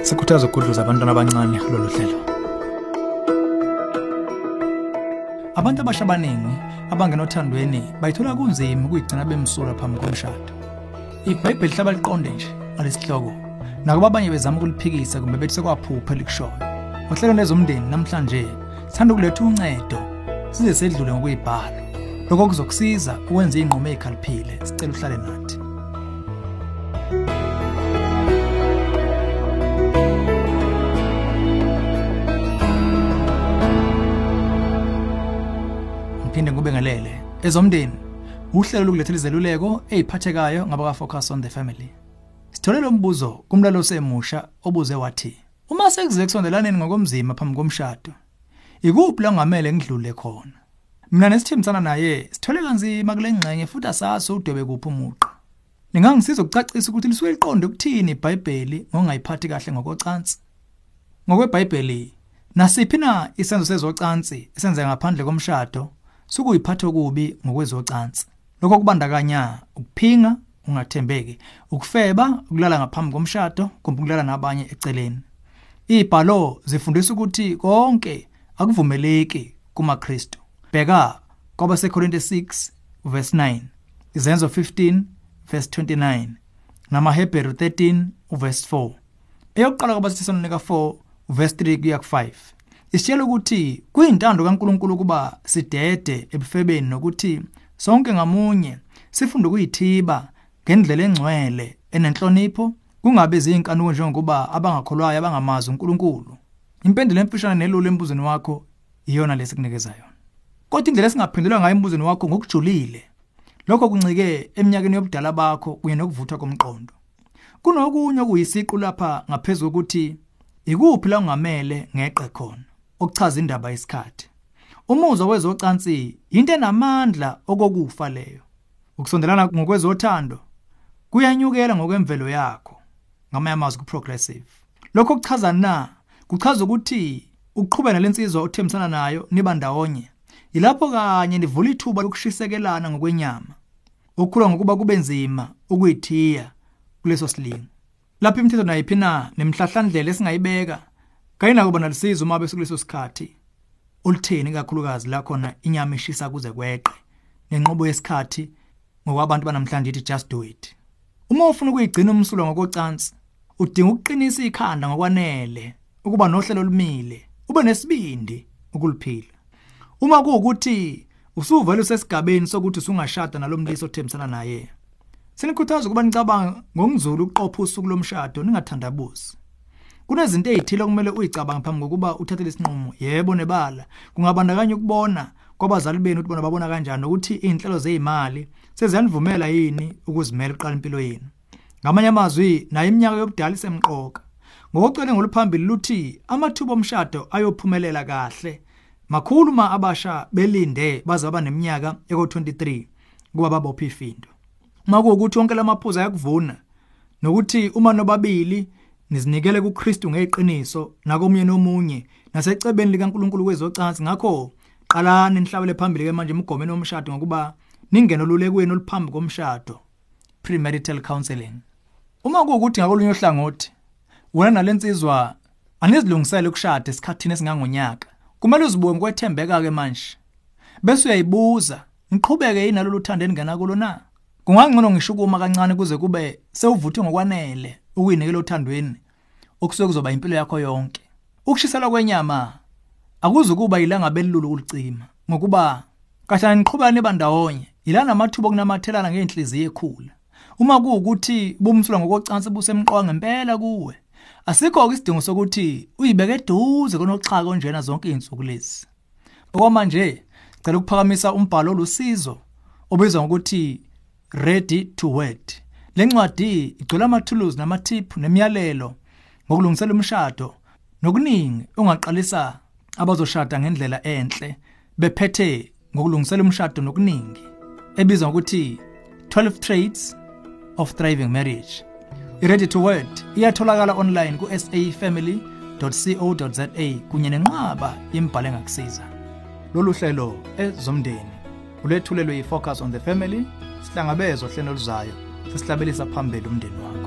Sikhuthaza ukudluza abantwana abancane kulolu hlelo. Abantu abasha abaningi abangenothandweni bayithola kunzima ukuyigcina bemsulwa phambi komshado. IBhayibheli hlaba liqonde nje ngalesihloko. Nakuba abanye bezama ukuliphikisa kumbe bethi sekwaphupha elikushoyo. Ngohlelo lezomndeni namhlanje sithanda ukuletha uncedo size sedlule ngokuyibhala. Lokho kuzokusiza ukwenza inqumo ezikhaliphile. Sicela uhlale nathi. Phinde ngubingelele ezomndeni uhlelo lokulethela izeluleko eziphathekayo ngabaka Focus on the Family. Sithole lo mbuzo kumlalo semusha obuze wathi uma sekuze kusondelaneni ngokomzima phambi komshado ikuphi la ngamele ngidlule khona. Mina nesithemtsana naye sithole kanzima kule ngxenye futhi asaso udwebe kuphi umuqa. Ningangisiza ukucacisa ukuthi lisuke liqonde ukuthini iBhayibheli ngongayiphathi kahle ngokocansi. NgokweBhayibheli nasiphi na isenzo sezocansi esenzeka ngaphandle komshado sukuyiphatha okubi ngokwezocansi. Lokho kubandakanya ukuphinga, ungathembeki, ukufeba, ukulala ngaphambi komshado, kumbe ukulala nabanye eceleni. Izibhalo zifundisa ukuthi konke akuvumeleki kumaKristu. Bheka kwabaseKorinte 6 verse 9, Izenzo 15 verse 29, namaHebheru 13 verse 4. Eyokuqala kwabaseThesalonika 4 verse 3 kuya ku5. Isitshela ukuthi kuyintando kaNkulunkulu ukuba sidede ebufebeni nokuthi sonke ngamunye sifunde ukuyithiba ngendlela engcwele enenhlonipho, kungabe izinkanuko njengoba abangakholwayo abangamazi uNkulunkulu. Impendulo emfishane nelulu embuzweni wakho iyona lesikunikeza yona. Kodwa indlela esingaphendula ngayo embuzweni wakho ngokujulile lokho kuncike eminyakeni yobudala bakho kunye nokuvuthwa komqondo. Kunokunye okuyisiqu lapha ngaphezulu ukuthi ikuphi la ungamele ngeqe khona, okuchaza indaba yesikhathi. Umuzwa wezocansi into enamandla okokufa leyo. Ukusondelana ngokwezothando kuyanyukela ngokwemvelo yakho ngamanye amazwi ku-progressive. Lokho kuchaza kuchaza ukuthi ukuqhubela lensizwa othembisana nayo niba ndawonye ilapho kanye nivula ithuba lokushisekelana ngokwenyama, okukhula ngokuba kube nzima ukuyithiya kuleso silingo. Lapho imithetho nayiphi na nemhlahlandlela esingayibeka kayina kuba nalisizo uma besekuleso sikhathi olutheni kakhulukazi la khona inyama ishisa kuze kweqe nenqobo yesikhathi ngokwabantu banamhlanje ithi just do it. Uma ufuna ukuyigcina umsulo ngokocansi udinga ukuqinisa ikhanda ngokwanele, ukuba nohlelo olumile, ube nesibindi ukuliphila. Uma kuukuthi usuvela usesigabeni sokuthi usungashada nalomlisi othembisana naye, senikhuthaza ukuba nicabanga ngokuzulu ukuqopha usuku lomshado ningathandabuzi. Kunezinto ezithile okumele uyicabanga phambi kokuba uthathe isinqumo. Yebo nebala kungabandakanya ukubona kwabazali benu ukuthi bona babona kanjani ukuthi izinhlelo zezimali seziyanivumela yini ukuzimela uqala impilo yenu. Ngamanye amazwi nayo iminyaka yobudala isemqoka. Ngokucele ngoluphambili luthi amathuba omshado ayophumelela kahle makhulu ma abasha belinde baze abaneminyaka eko-23 kuba babopha ifindo. Uma kuukuthi wonke lamaphuzu ayakuvuna nokuthi uma nobabili nizinikele kuKristu ngeqiniso nakomunye nomunye nasecebeni likaNkulunkulu kwezocansi, ngakho qalani nihlawule phambili ke manje emgomeni womshado ngokuba ningene olulekweni oluphambi komshado, premarital counseling. Uma kuukuthi ngakolunye ohlangothi wena nalensizwa anizilungisele ukushada esikhathini esingangonyaka, kumele uzibuke ngokwethembeka ke manje bese uyayibuza niqhubeke yini nalolu thando eningena kulo na. Kungangcono ngishukuma kancane kuze kube sewuvuthwe ngokwanele ukuyinikela uthandweni okusuke kuzoba impilo yakho yonke. Ukushisela kwenyama akuzukuba ilanga belulu kulicima ngokuba kahlana niqhubana nebandawonye ilana amathuba okunamathelana ngenhliziyo ekhula. Uma kuukuthi bumsulwa ngokocansi busemqoka ngempela kuwe, asikho isidingo sokuthi uyibeke eduze konoxhaka onjena zonke izinsuku lezi. Okwamanje cela ukuphakamisa umbhalo olusizo obizwa ngokuthi Ready to Wed. Le ncwadi igcwele amathuluzi namathiphu nemiyalelo ngokulungisela umshado nokuningi ongaqalisa abazoshada ngendlela enhle bephethe ngokulungisela umshado nokuningi ebizwa ngokuthi 12 Traits of Thriving Marriage. Ready to Wed iyatholakala online ku safamily.co.za kunye nenqaba yembhalo engakusiza. Lolu hlelo ezomndeni ulethulelwe yiFocus on the Family. Sihlangabezwa hlelo luzayo sesihlabelisa phambili umndeni wakho.